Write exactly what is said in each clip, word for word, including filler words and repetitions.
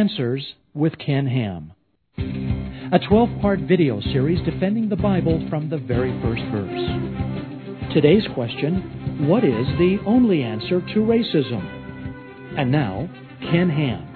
Answers with Ken Ham, a twelve-part video series defending the Bible from the very first verse. Today's question, what is the only answer to racism? And now, Ken Ham.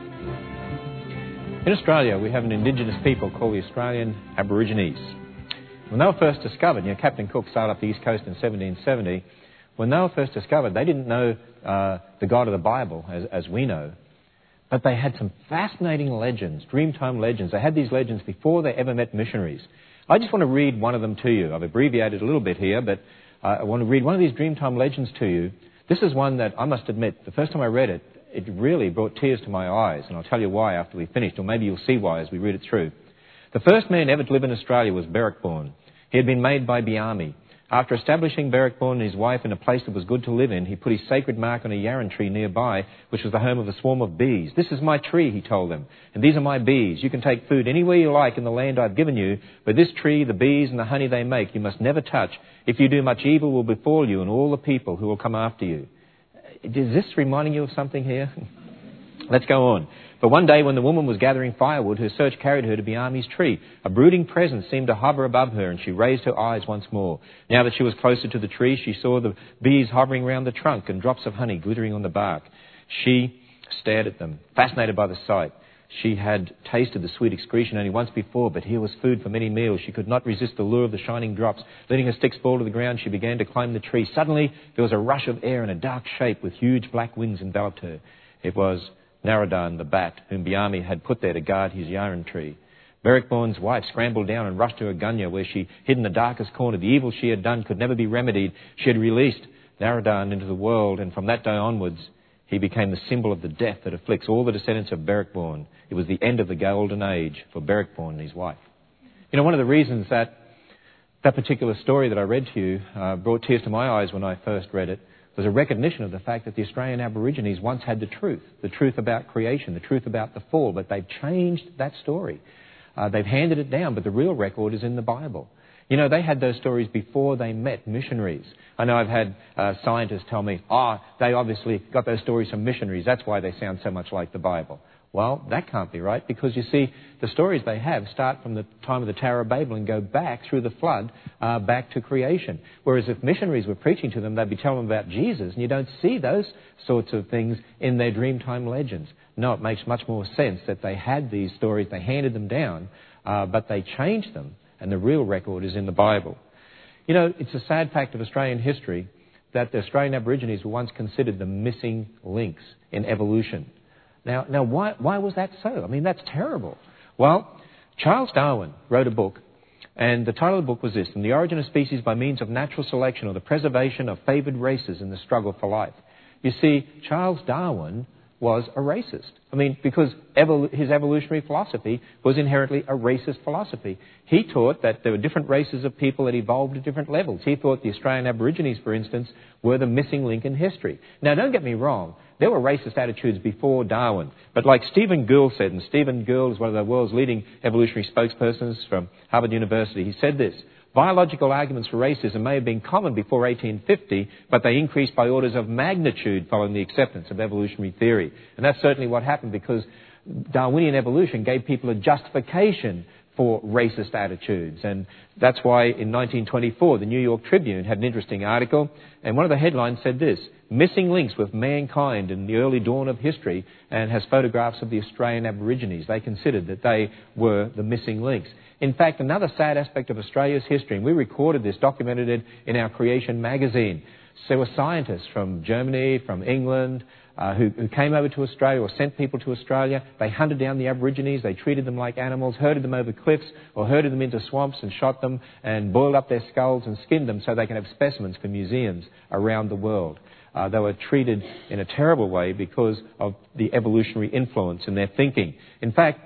In Australia, we have an indigenous people called the Australian Aborigines. When they were first discovered, you know, Captain Cook sailed up the east coast in seventeen seventy. When they were first discovered, they didn't know uh, the God of the Bible, as, as we know. But they had some fascinating legends, Dreamtime legends. They had these legends before they ever met missionaries. I just want to read one of them to you. I've abbreviated a little bit here, but uh, I want to read one of these Dreamtime legends to you. This is one that I must admit, the first time I read it, it really brought tears to my eyes, and I'll tell you why after we finished, or maybe you'll see why as we read it through. The first man ever to live in Australia was Berwickborn. He had been made by Biami. After establishing Berwickborn and his wife in a place that was good to live in, he put his sacred mark on a yarran tree nearby, which was the home of a swarm of bees. "This is my tree," he told them, "and these are my bees. You can take food anywhere you like in the land I've given you, but this tree, the bees and the honey they make, you must never touch. If you do, much evil will befall you and all the people who will come after you." Is this reminding you of something here? Let's go on. But one day when the woman was gathering firewood, her search carried her to Biami's tree. A brooding presence seemed to hover above her, and she raised her eyes once more. Now that she was closer to the tree, she saw the bees hovering round the trunk and drops of honey glittering on the bark. She stared at them, fascinated by the sight. She had tasted the sweet excretion only once before, but here was food for many meals. She could not resist the lure of the shining drops. Letting her sticks fall to the ground, she began to climb the tree. Suddenly, there was a rush of air, and a dark shape with huge black wings enveloped her. It was Narradan, the bat, whom Biami had put there to guard his yarran tree. Berwickborn's wife scrambled down and rushed to her gunya, where she hid in the darkest corner. The evil she had done could never be remedied. She had released Narradan into the world, and from that day onwards, he became the symbol of the death that afflicts all the descendants of Berwickborn. It was the end of the golden age for Berwickborn and his wife. You know, one of the reasons that that particular story that I read to you uh, brought tears to my eyes when I first read it was a recognition of the fact that the Australian Aborigines once had the truth, the truth about creation, the truth about the fall, but they've changed that story. Uh, they've handed it down, but the real record is in the Bible. You know, they had those stories before they met missionaries. I know I've had uh, scientists tell me, oh, they obviously got those stories from missionaries, that's why they sound so much like the Bible. Well, that can't be right, because you see, the stories they have start from the time of the Tower of Babel and go back through the flood, uh, back to creation. Whereas if missionaries were preaching to them, they'd be telling them about Jesus, and you don't see those sorts of things in their Dreamtime legends. No, it makes much more sense that they had these stories, they handed them down, uh, but they changed them, and the real record is in the Bible. You know, it's a sad fact of Australian history that the Australian Aborigines were once considered the missing links in evolution. Now, now why, why was that so? I mean, that's terrible. Well, Charles Darwin wrote a book, and the title of the book was this, "From the Origin of Species by Means of Natural Selection, or the Preservation of Favoured Races in the Struggle for Life." You see, Charles Darwin was a racist. I mean, because evol- his evolutionary philosophy was inherently a racist philosophy. He taught that there were different races of people that evolved at different levels. He thought the Australian Aborigines, for instance, were the missing link in history. Now, don't get me wrong. There were racist attitudes before Darwin. But like Stephen Gould said, and Stephen Gould is one of the world's leading evolutionary spokespersons from Harvard University, he said this: "Biological arguments for racism may have been common before eighteen fifty, but they increased by orders of magnitude following the acceptance of evolutionary theory." And that's certainly what happened, because Darwinian evolution gave people a justification for racist attitudes. And that's why in nineteen twenty-four, the New York Tribune had an interesting article, and one of the headlines said this: "Missing links with mankind in the early dawn of history," and has photographs of the Australian Aborigines. They considered that they were the missing links. In fact, another sad aspect of Australia's history, and we recorded this, documented it in our Creation magazine. So there were scientists from Germany, from England, uh, who, who came over to Australia or sent people to Australia. They hunted down the Aborigines, they treated them like animals, herded them over cliffs or herded them into swamps and shot them and boiled up their skulls and skinned them so they can have specimens for museums around the world. Uh, they were treated in a terrible way because of the evolutionary influence in their thinking. In fact,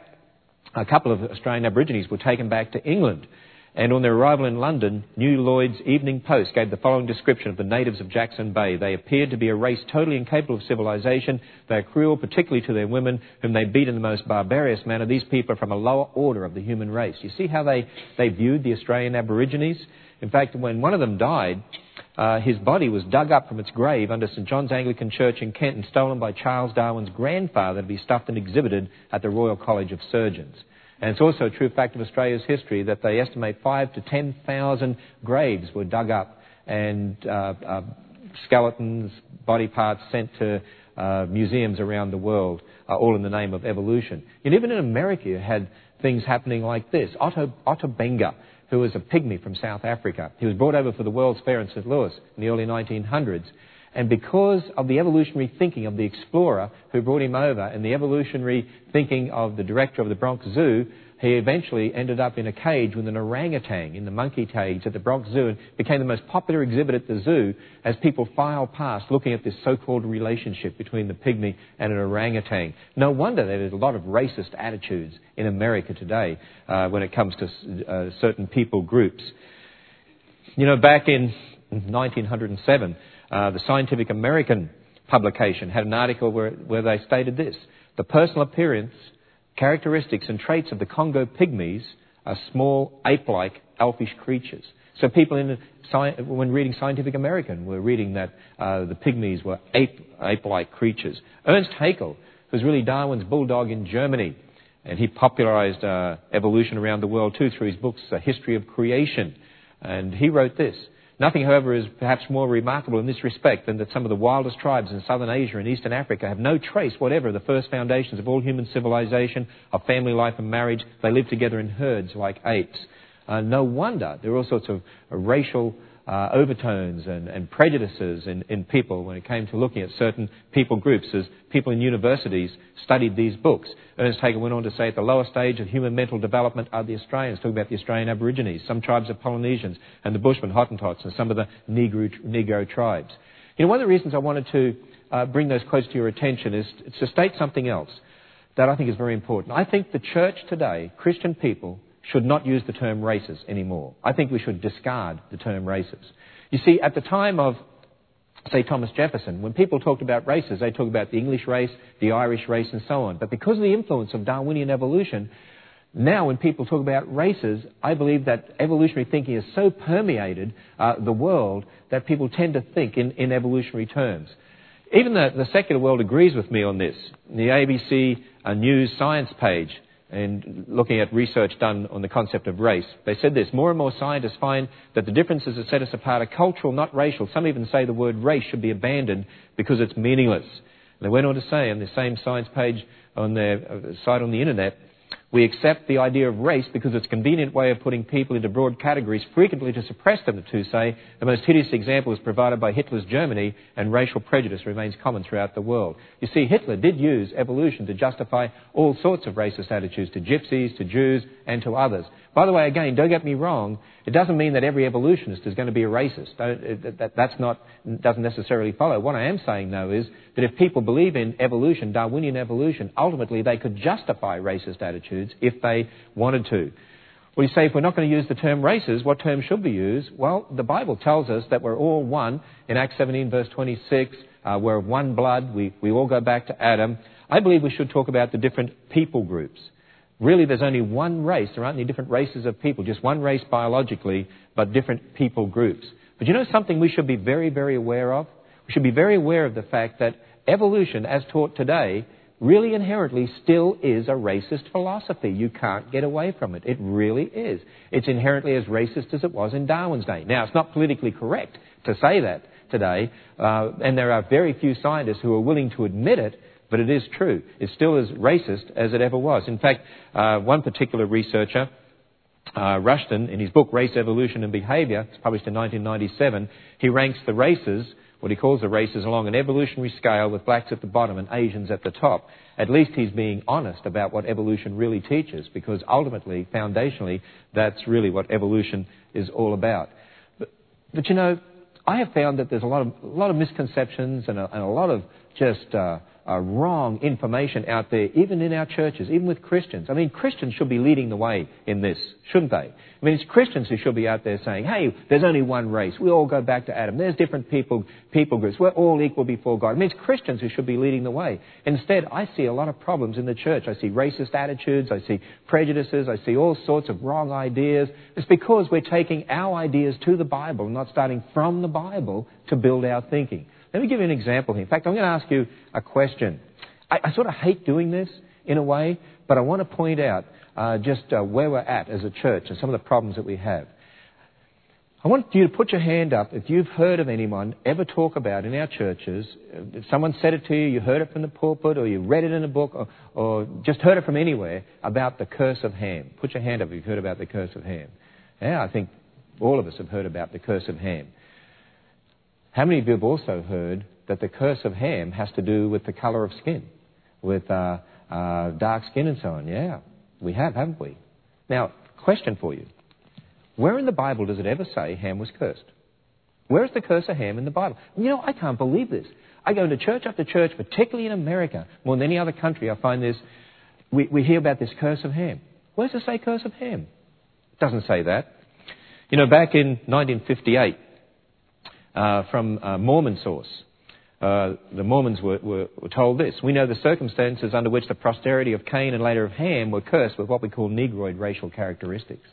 a couple of Australian Aborigines were taken back to England, and on their arrival in London, New Lloyd's Evening Post gave the following description of the natives of Jackson Bay. "They appeared to be a race totally incapable of civilization. They are cruel, particularly to their women, whom they beat in the most barbarous manner. These people are from a lower order of the human race." You see how they, they viewed the Australian Aborigines? In fact, when one of them died, Uh, his body was dug up from its grave under St John's Anglican Church in Kent and stolen by Charles Darwin's grandfather to be stuffed and exhibited at the Royal College of Surgeons. And it's also a true fact of Australia's history that they estimate five to ten thousand graves were dug up and uh, uh, skeletons, body parts sent to uh, museums around the world, uh, all in the name of evolution. And even in America, you had things happening like this. Otto, Otto Benga, who was a pygmy from South Africa. He was brought over for the World's Fair in Saint Louis in the early nineteen hundreds. And because of the evolutionary thinking of the explorer who brought him over and the evolutionary thinking of the director of the Bronx Zoo, he eventually ended up in a cage with an orangutan in the monkey cage at the Bronx Zoo and became the most popular exhibit at the zoo as people file past looking at this so-called relationship between the pygmy and an orangutan. No wonder there is a lot of racist attitudes in America today uh, when it comes to uh, certain people groups. You know, back in nineteen oh seven, uh, the Scientific American publication had an article where, where they stated this: the personal appearance, characteristics and traits of the Congo pygmies are small, ape-like, elfish creatures. So people, in the, when reading Scientific American, were reading that uh, the pygmies were ape, ape-like creatures. Ernst Haeckel, who's really Darwin's bulldog in Germany, and he popularized uh, evolution around the world too through his books, A History of Creation. And he wrote this: nothing, however, is perhaps more remarkable in this respect than that some of the wildest tribes in southern Asia and eastern Africa have no trace whatever of the first foundations of all human civilization, of family life and marriage. They live together in herds like apes. Uh, no wonder there are all sorts of uh, racial uh, overtones and, and prejudices in, in people when it came to looking at certain people groups as people in universities studied these books. Ernst Haeckel went on to say at the lower stage of human mental development are the Australians, talking about the Australian Aborigines, some tribes of Polynesians and the Bushmen, Hottentots, and some of the Negro, Negro tribes. You know, one of the reasons I wanted to uh, bring those quotes to your attention is to state something else that I think is very important. I think the church today, Christian people, should not use the term races anymore. I think we should discard the term races. You see, at the time of, say, Thomas Jefferson, when people talked about races, they talked about the English race, the Irish race, and so on. But because of the influence of Darwinian evolution, now when people talk about races, I believe that evolutionary thinking has so permeated uh, the world that people tend to think in, in evolutionary terms. Even the, the secular world agrees with me on this. The A B C uh, News Science page, and looking at research done on the concept of race, they said this: more and more scientists find that the differences that set us apart are cultural, not racial. Some even say the word race should be abandoned because it's meaningless. And they went on to say on the same science page on their site on the internet, we accept the idea of race because it's a convenient way of putting people into broad categories, frequently to suppress them, the two say. The most hideous example is provided by Hitler's Germany, and racial prejudice remains common throughout the world. You see, Hitler did use evolution to justify all sorts of racist attitudes to gypsies, to Jews, and to others. By the way, again, don't get me wrong, it doesn't mean that every evolutionist is going to be a racist. That's not, doesn't necessarily follow. What I am saying, though, is that if people believe in evolution, Darwinian evolution, ultimately they could justify racist attitudes if they wanted to. Well, you say, if we're not going to use the term races, what term should we use? Well, the Bible tells us that we're all one. In Acts seventeen, verse twenty-six, uh, we're of one blood. We, we all go back to Adam. I believe we should talk about the different people groups. Really, there's only one race. There aren't any different races of people, just one race biologically, but different people groups. But you know something we should be very, very aware of? We should be very aware of the fact that evolution, as taught today, really inherently still is a racist philosophy. You can't get away from it. It really is. It's inherently as racist as it was in Darwin's day. Now, it's not politically correct to say that today, uh, and there are very few scientists who are willing to admit it, but it is true. It's still as racist as it ever was. In fact, uh, one particular researcher, uh, Rushton, in his book Race, Evolution and Behaviour, it's published in nineteen ninety-seven, he ranks the races, what he calls the races, along an evolutionary scale with blacks at the bottom and Asians at the top. At least he's being honest about what evolution really teaches, because ultimately, foundationally, that's really what evolution is all about. But, but you know, I have found that there's a lot of, a lot of misconceptions and a, and a lot of just uh, uh, wrong information out there, even in our churches, even with Christians. I mean, Christians should be leading the way in this, shouldn't they? I mean, it's Christians who should be out there saying, hey, there's only one race. We all go back to Adam. There's different people, people groups. We're all equal before God. I mean, it's Christians who should be leading the way. Instead, I see a lot of problems in the church. I see racist attitudes. I see prejudices. I see all sorts of wrong ideas. It's because we're taking our ideas to the Bible and not starting from the Bible to build our thinking. Let me give you an example here. In fact, I'm going to ask you a question. I, I sort of hate doing this in a way, but I want to point out uh, just uh, where we're at as a church and some of the problems that we have. I want you to put your hand up if you've heard of anyone ever talk about in our churches, if someone said it to you, you heard it from the pulpit, or you read it in a book, or, or just heard it from anywhere, about the curse of Ham. Put your hand up if you've heard about the curse of Ham. Yeah, I think all of us have heard about the curse of Ham. How many of you have also heard that the curse of Ham has to do with the colour of skin, with uh, uh, dark skin and so on? Yeah, we have, haven't we? Now, question for you. Where in the Bible does it ever say Ham was cursed? Where is the curse of Ham in the Bible? You know, I can't believe this. I go into church after church, particularly in America, more than any other country, I find this, we, we hear about this curse of Ham. Where does it say curse of Ham? It doesn't say that. You know, back in nineteen fifty-eight, Uh, from a Mormon source. Uh, the Mormons were, were, were told this. We know the circumstances under which the posterity of Cain and later of Ham were cursed with what we call Negroid racial characteristics.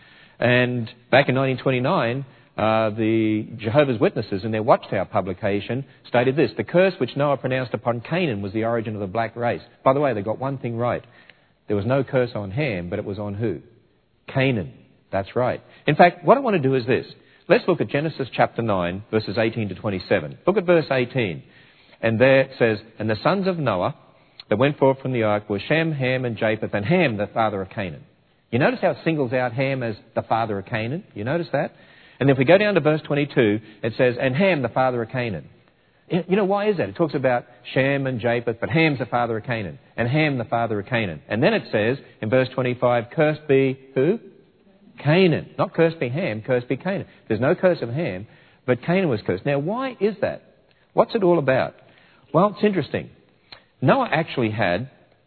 And back in nineteen twenty-nine, uh, the Jehovah's Witnesses in their Watchtower publication stated this. The curse which Noah pronounced upon Canaan was the origin of the black race. By the way, they got one thing right. There was no curse on Ham, but it was on who? Canaan. That's right. In fact, what I want to do is this. Let's look at Genesis chapter nine, verses eighteen to twenty-seven. Look at verse eighteen. And there it says, and the sons of Noah that went forth from the ark were Shem, Ham, and Japheth, and Ham, the father of Canaan. You notice how it singles out Ham as the father of Canaan? You notice that? And if we go down to verse twenty-two, it says, and Ham, the father of Canaan. You know, why is that? It talks about Shem and Japheth, but Ham's the father of Canaan, and Ham, the father of Canaan. And then it says, in verse twenty-five, cursed be who? Canaan. Not cursed be Ham, cursed be Canaan. There's no curse of Ham, but Canaan was cursed. Now, why is that? What's it all about? Well, it's interesting. Noah actually had,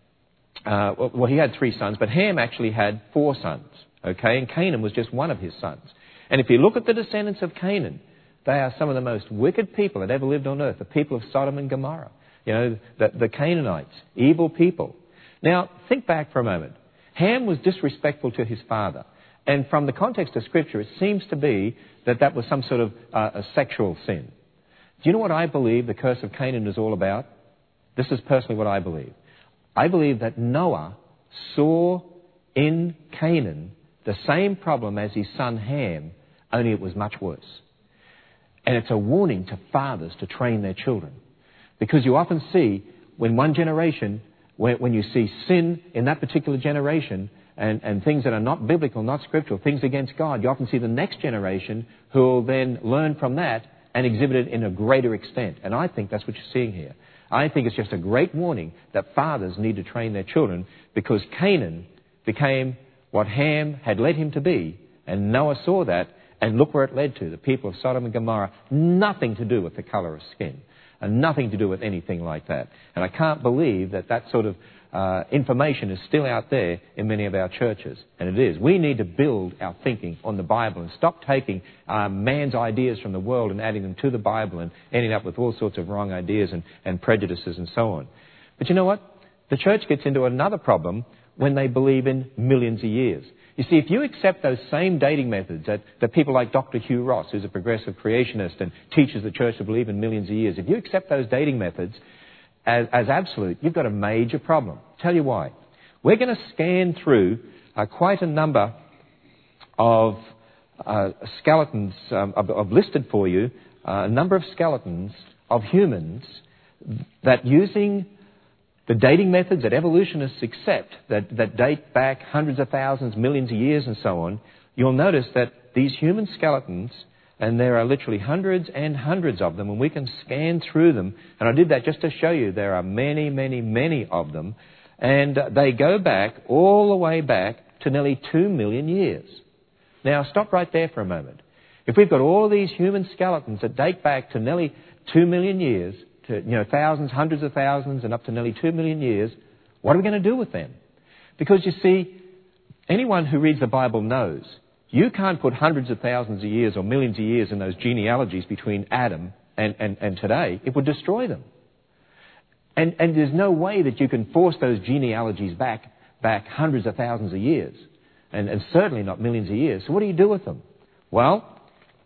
uh, well, he had three sons, but Ham actually had four sons, okay? And Canaan was just one of his sons. And if you look at the descendants of Canaan, they are some of the most wicked people that ever lived on earth, the people of Sodom and Gomorrah. You know, the, the Canaanites, evil people. Now, think back for a moment. Ham was disrespectful to his father. And from the context of Scripture, it seems to be that that was some sort of uh, a sexual sin. Do you know what I believe the curse of Canaan is all about? This is personally what I believe. I believe that Noah saw in Canaan the same problem as his son Ham, only it was much worse. And it's a warning to fathers to train their children. Because you often see, when one generation, when, when you see sin in that particular generation, And, and things that are not biblical, not scriptural, things against God, you often see the next generation who will then learn from that and exhibit it in a greater extent. And I think that's what you're seeing here. I think it's just a great warning that fathers need to train their children, because Canaan became what Ham had led him to be, and Noah saw that, and look where it led to. The people of Sodom and Gomorrah, nothing to do with the colour of skin, and nothing to do with anything like that. And I can't believe that that sort of Uh, information is still out there in many of our churches, and it is. We need to build our thinking on the Bible and stop taking uh, man's ideas from the world and adding them to the Bible and ending up with all sorts of wrong ideas and, and prejudices and so on. But you know what? The church gets into another problem when they believe in millions of years. You see, if you accept those same dating methods that, that people like Doctor Hugh Ross, who's a progressive creationist and teaches the church to believe in millions of years, if you accept those dating methods As, as absolute, you've got a major problem. Tell you why. We're going to scan through uh, quite a number of uh, skeletons. Um, I've, I've listed for you uh, a number of skeletons of humans that, using the dating methods that evolutionists accept, that, that date back hundreds of thousands, millions of years and so on, you'll notice that these human skeletons, and there are literally hundreds and hundreds of them, and we can scan through them. And I did that just to show you there are many, many, many of them. And they go back, all the way back, to nearly two million years. Now, stop right there for a moment. If we've got all of these human skeletons that date back to nearly two million years, to you know, thousands, hundreds of thousands, and up to nearly two million years, what are we going to do with them? Because you see, anyone who reads the Bible knows you can't put hundreds of thousands of years or millions of years in those genealogies between Adam and, and, and today. It would destroy them. And, and there's no way that you can force those genealogies back, back hundreds of thousands of years, and, and certainly not millions of years. So what do you do with them? Well,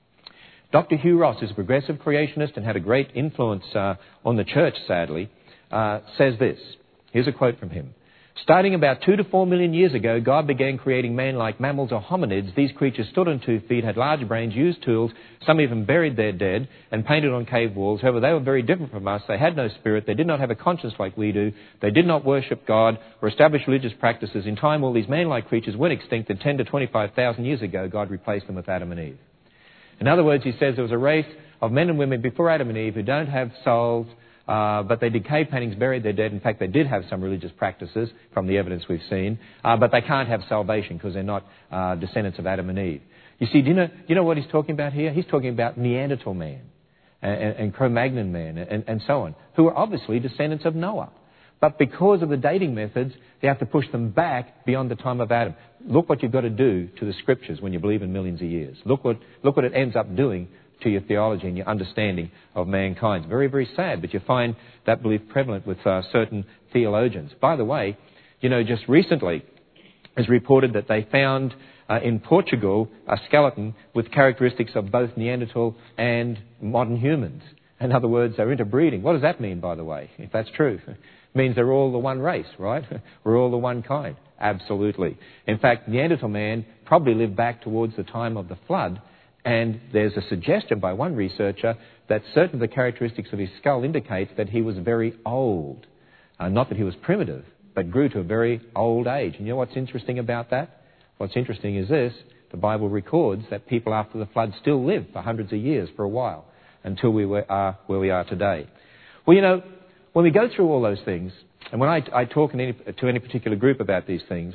Doctor Hugh Ross is a progressive creationist and had a great influence uh, on the church, sadly, uh, says this. Here's a quote from him. Starting about two to four million years ago, God began creating man like mammals or hominids. These creatures stood on two feet, had large brains, used tools. Some even buried their dead and painted on cave walls. However, they were very different from us. They had no spirit. They did not have a conscience like we do. They did not worship God or establish religious practices. In time, all these man-like creatures went extinct, and ten to twenty-five thousand years ago, God replaced them with Adam and Eve. In other words, he says there was a race of men and women before Adam and Eve who don't have souls, Uh, but they did cave paintings, buried their dead. In fact, they did have some religious practices from the evidence we've seen, uh, but they can't have salvation because they're not uh, descendants of Adam and Eve. You see, do you know, do you know what he's talking about here? He's talking about Neanderthal man and, and Cro-Magnon man and, and so on, who are obviously descendants of Noah. But because of the dating methods, they have to push them back beyond the time of Adam. Look what you've got to do to the scriptures when you believe in millions of years. Look what, look what it ends up doing to your theology and your understanding of mankind. It's very, very sad, but you find that belief prevalent with uh, certain theologians. By the way, you know, just recently it's reported that they found uh, in Portugal a skeleton with characteristics of both Neanderthal and modern humans. In other words, they're interbreeding. What does that mean, by the way, if that's true? It means they're all the one race, right? We're all the one kind. Absolutely. In fact, Neanderthal man probably lived back towards the time of the flood. And there's a suggestion by one researcher that certain of the characteristics of his skull indicates that he was very old. Uh, not that he was primitive, but grew to a very old age. And you know what's interesting about that? What's interesting is this. The Bible records that people after the flood still lived for hundreds of years for a while until we were, are where we are today. Well, you know, when we go through all those things, and when I, I talk in any, to any particular group about these things,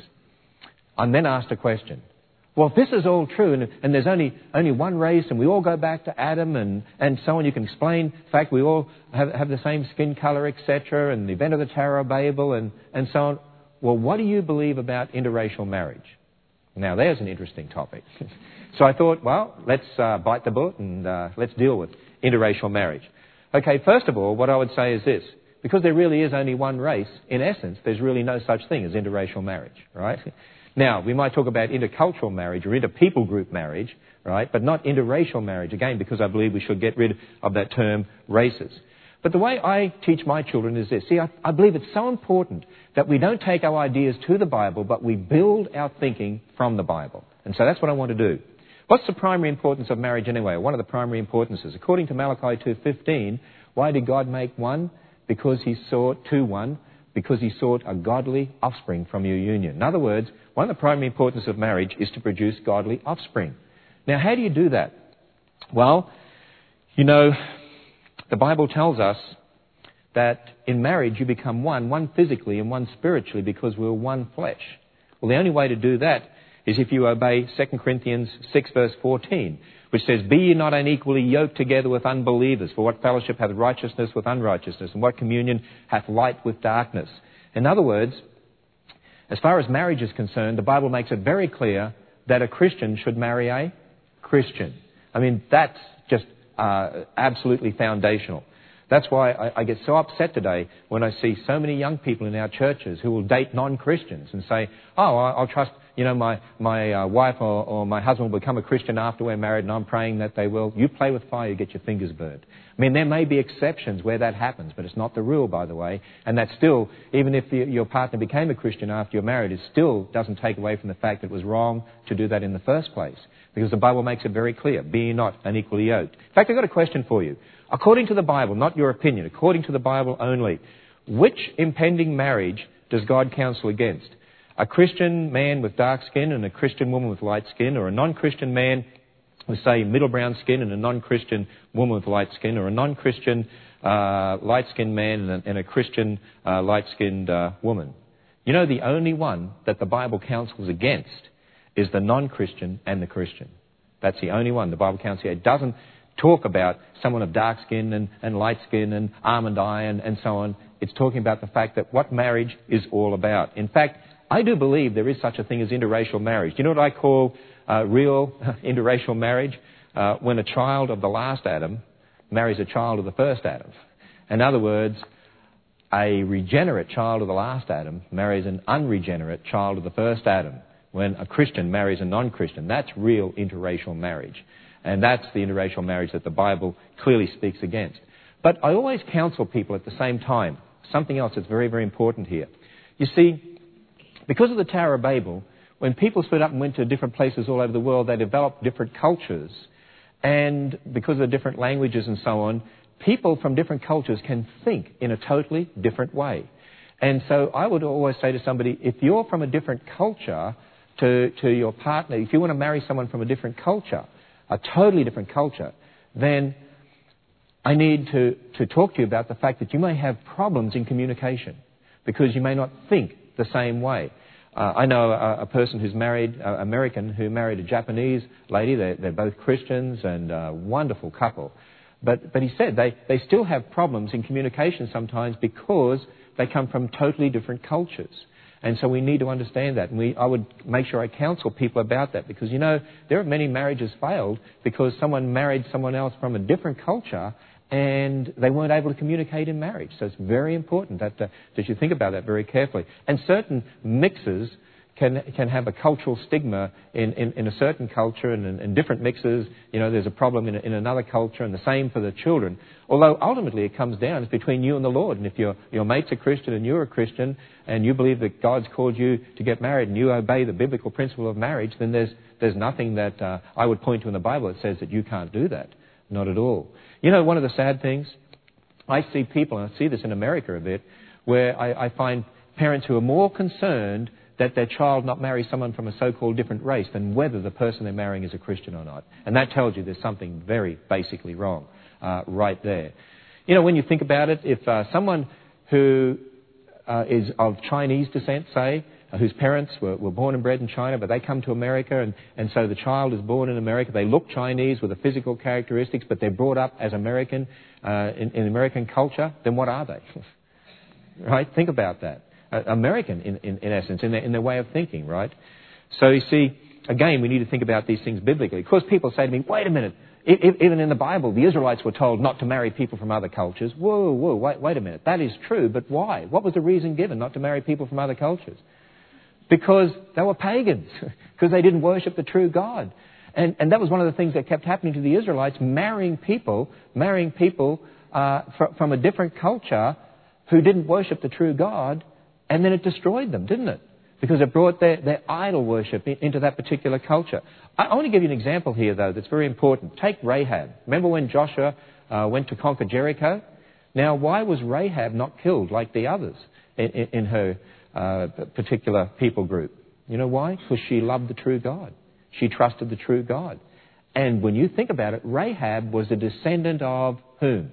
I'm then asked a question. Well, if this is all true, and, and there's only only one race, and we all go back to Adam, and, and so on, you can explain the fact we all have, have the same skin colour, et cetera, and the event of the Tower of Babel, and, and so on. Well, what do you believe about interracial marriage? Now, there's an interesting topic. So I thought, well, let's uh, bite the bullet and uh, let's deal with interracial marriage. Okay, first of all, what I would say is this. Because there really is only one race, in essence, there's really no such thing as interracial marriage, right? Now, we might talk about intercultural marriage or inter-people group marriage, right, but not interracial marriage, again, because I believe we should get rid of that term races. But the way I teach my children is this. See, I, I believe it's so important that we don't take our ideas to the Bible, but we build our thinking from the Bible. And so that's what I want to do. What's the primary importance of marriage anyway? One of the primary importances. According to Malachi two fifteen, why did God make one? Because he sought to one. Because he sought a godly offspring from your union. In other words, one of the primary importance of marriage is to produce godly offspring. Now, how do you do that? Well, you know, the Bible tells us that in marriage you become one, one physically and one spiritually because we're one flesh. Well, the only way to do that is if you obey Second Corinthians six verse fourteen, which says, Be ye not unequally yoked together with unbelievers, for what fellowship hath righteousness with unrighteousness, and what communion hath light with darkness? In other words, as far as marriage is concerned, the Bible makes it very clear that a Christian should marry a Christian. I mean, that's just uh, absolutely foundational. That's why I, I get so upset today when I see so many young people in our churches who will date non-Christians and say, oh, I'll trust, you know, my, my uh, wife or, or my husband will become a Christian after we're married and I'm praying that they will. You play with fire, you get your fingers burned. I mean, there may be exceptions where that happens, but it's not the rule, by the way. And that still, even if the, your partner became a Christian after you're married, it still doesn't take away from the fact that it was wrong to do that in the first place. Because the Bible makes it very clear, be ye not unequally yoked. In fact, I've got a question for you. According to the Bible, not your opinion, according to the Bible only, which impending marriage does God counsel against? A Christian man with dark skin and a Christian woman with light skin, or a non-Christian man with, say, middle brown skin and a non-Christian woman with light skin, or a non-Christian uh, light-skinned man and a, and a Christian uh, light-skinned uh, woman? You know, the only one that the Bible counsels against is the non-Christian and the Christian. That's the only one the Bible counsels. It doesn't talk about someone of dark skin and, and light skin and almond eye and, and so on. It's talking about the fact that what marriage is all about. In fact, I do believe there is such a thing as interracial marriage. Do you know what I call uh, real interracial marriage? Uh, when a child of the last Adam marries a child of the first Adam. In other words, a regenerate child of the last Adam marries an unregenerate child of the first Adam. When a Christian marries a non-Christian, that's real interracial marriage. And that's the interracial marriage that the Bible clearly speaks against. But I always counsel people at the same time, something else that's very, very important here. You see, because of the Tower of Babel, when people split up and went to different places all over the world, they developed different cultures. And because of the different languages and so on, people from different cultures can think in a totally different way. And so I would always say to somebody, if you're from a different culture to, to your partner, if you want to marry someone from a different culture, a totally different culture, then I need to, to talk to you about the fact that you may have problems in communication because you may not think the same way. Uh, I know a, a person who's married, uh, American, who married a Japanese lady. They're, they're both Christians and a wonderful couple. But, but he said they, they still have problems in communication sometimes because they come from totally different cultures. And so we need to understand that. And we, I would make sure I counsel people about that because, you know, there are many marriages failed because someone married someone else from a different culture and they weren't able to communicate in marriage. So it's very important that, uh, that you think about that very carefully. And certain mixes can can have a cultural stigma in, in, in a certain culture, and in, in different mixes, you know, there's a problem in, in another culture, and the same for the children. Although ultimately it comes down, it's between you and the Lord. And if your, your mate's a Christian and you're a Christian, and you believe that God's called you to get married, and you obey the biblical principle of marriage, then there's, there's nothing that uh, I would point to in the Bible that says that you can't do that. Not at all. You know, one of the sad things, I see people, and I see this in America a bit, where I, I find parents who are more concerned that their child not marry someone from a so-called different race than whether the person they're marrying is a Christian or not. And that tells you there's something very basically wrong uh, right there. You know, when you think about it, if uh, someone who uh, is of Chinese descent, say, uh, whose parents were, were born and bred in China, but they come to America, and, and so the child is born in America, they look Chinese with the physical characteristics, but they're brought up as American, uh, in, in American culture, then what are they? Right? Think about that. Uh, American, in, in, in essence, in their, in their way of thinking, right? So you see, again, we need to think about these things biblically. Of course, people say to me, wait a minute, if, even in the Bible, the Israelites were told not to marry people from other cultures. Whoa, whoa, wait, wait a minute. That is true, but why? What was the reason given not to marry people from other cultures? Because they were pagans, because they didn't worship the true God. And, and that was one of the things that kept happening to the Israelites, marrying people, marrying people uh, fr- from a different culture who didn't worship the true God. And then it destroyed them, didn't it? Because it brought their, their idol worship in, into that particular culture. I, I want to give you an example here, though, that's very important. Take Rahab. Remember when Joshua uh, went to conquer Jericho? Now, why was Rahab not killed like the others in, in, in her uh, particular people group? You know why? Because she loved the true God. She trusted the true God. And when you think about it, Rahab was a descendant of whom?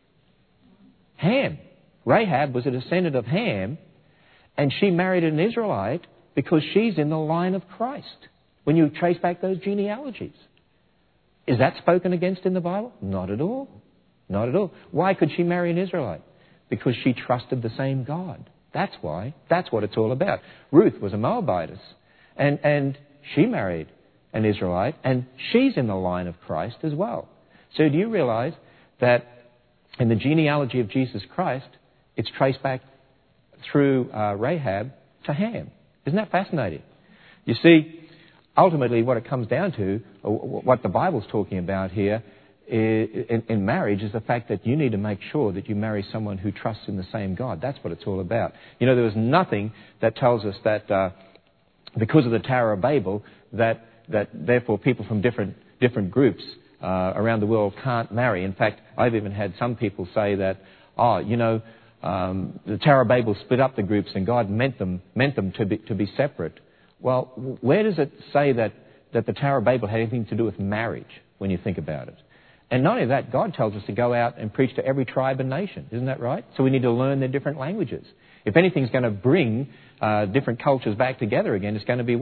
Ham. Rahab was a descendant of Ham. And she married an Israelite because she's in the line of Christ, when you trace back those genealogies. Is that spoken against in the Bible? Not at all. Not at all. Why could she marry an Israelite? Because she trusted the same God. That's why. That's what it's all about. Ruth was a Moabitess, and, and she married an Israelite, and she's in the line of Christ as well. So do you realize that in the genealogy of Jesus Christ, it's traced back through uh, Rahab to Ham? Isn't that fascinating? You see, ultimately what it comes down to, or what the Bible's talking about here is, in, in marriage, is the fact that you need to make sure that you marry someone who trusts in the same God. That's what it's all about. You know, there was nothing that tells us that uh, because of the Tower of Babel, that, that therefore people from different, different groups uh, around the world can't marry. In fact, I've even had some people say that, oh, you know, Um, the Tower of Babel split up the groups and God meant them meant them to be to be separate. Well, where does it say that, that the Tower of Babel had anything to do with marriage when you think about it? And not only that, God tells us to go out and preach to every tribe and nation. Isn't that right? So we need to learn their different languages. If anything's going to bring uh, different cultures back together again, it's going to be what?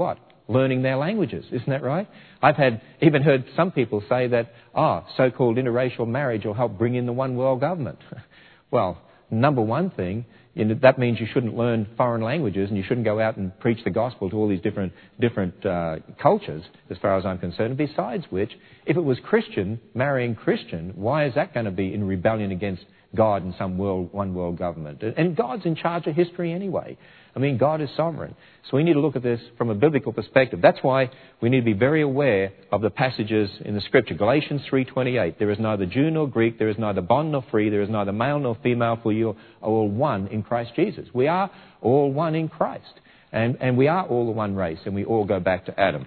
learning their languages. Isn't that right? I've had even heard some people say that, oh, so-called interracial marriage will help bring in the one world government. Well, number one thing, you know, that means you shouldn't learn foreign languages and you shouldn't go out and preach the gospel to all these different different uh, cultures, as far as I'm concerned. Besides which, if it was Christian marrying Christian, why is that going to be in rebellion against God and some world, one world government? And God's in charge of history anyway. I mean, God is sovereign. So we need to look at this from a biblical perspective. That's why we need to be very aware of the passages in the Scripture. Galatians three twenty-eight, there is neither Jew nor Greek, there is neither bond nor free, there is neither male nor female, for you are all one in Christ Jesus. We are all one in Christ. And, and we are all the one race, and we all go back to Adam.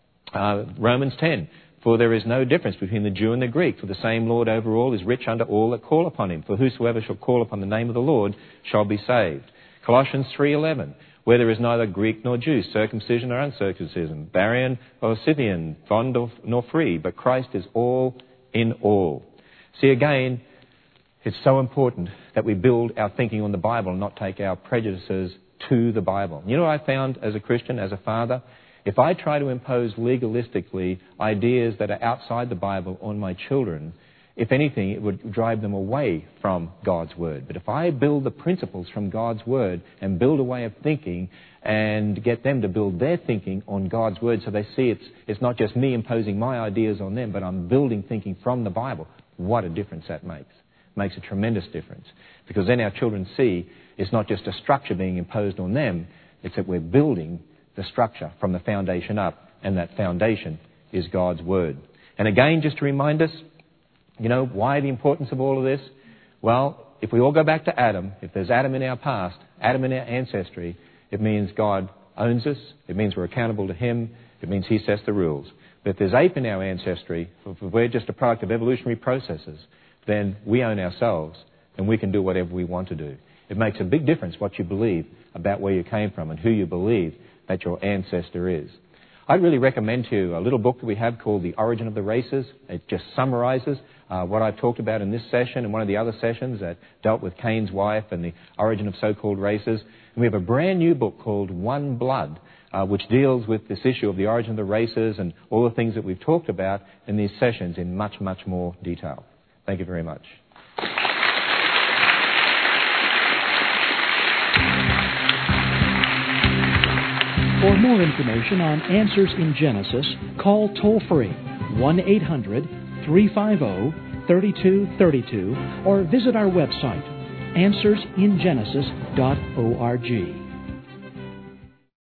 Uh, Romans ten, for there is no difference between the Jew and the Greek, for the same Lord over all is rich unto all that call upon him. For whosoever shall call upon the name of the Lord shall be saved. Colossians three eleven, where there is neither Greek nor Jew, circumcision or uncircumcision, Barbarian or Scythian, bond nor free, but Christ is all in all. See, again, it's so important that we build our thinking on the Bible and not take our prejudices to the Bible. You know what I found as a Christian, as a father? If I try to impose legalistically ideas that are outside the Bible on my children, if anything, it would drive them away from God's Word. But if I build the principles from God's Word and build a way of thinking and get them to build their thinking on God's Word so they see it's, it's not just me imposing my ideas on them, but I'm building thinking from the Bible, what a difference that makes. It makes a tremendous difference. Because then our children see it's not just a structure being imposed on them, it's that we're building the structure from the foundation up, and that foundation is God's Word. And again, just to remind us, you know, why the importance of all of this? Well, if we all go back to Adam, if there's Adam in our past, Adam in our ancestry, it means God owns us, it means we're accountable to Him, it means He sets the rules. But if there's ape in our ancestry, if we're just a product of evolutionary processes, then we own ourselves and we can do whatever we want to do. It makes a big difference what you believe about where you came from and who you believe that your ancestor is. I'd really recommend to you a little book that we have called The Origin of the Races. It just summarizes uh, what I've talked about in this session and one of the other sessions that dealt with Cain's wife and the origin of so-called races. And we have a brand new book called One Blood, uh, which deals with this issue of the origin of the races and all the things that we've talked about in these sessions in much, much more detail. Thank you very much. For more information on Answers in Genesis, call toll-free one eight hundred, three five zero, three two three two or visit our website, answers in genesis dot org.